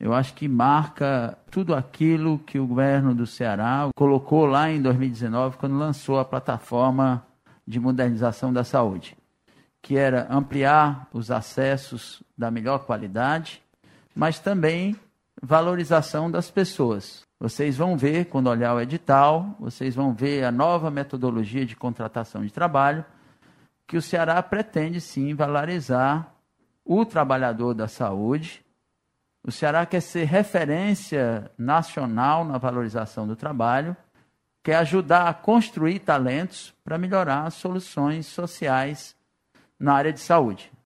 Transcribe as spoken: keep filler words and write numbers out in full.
eu acho que marca tudo aquilo que o governo do Ceará colocou lá em dois mil e dezenove, quando lançou a plataforma de modernização da saúde, que era ampliar os acessos da melhor qualidade, mas também valorização das pessoas. Vocês vão ver, quando olhar o edital, vocês vão ver a nova metodologia de contratação de trabalho, que o Ceará pretende sim valorizar o trabalhador da saúde. O Ceará quer ser referência nacional na valorização do trabalho, quer ajudar a construir talentos para melhorar as soluções sociais na área de saúde.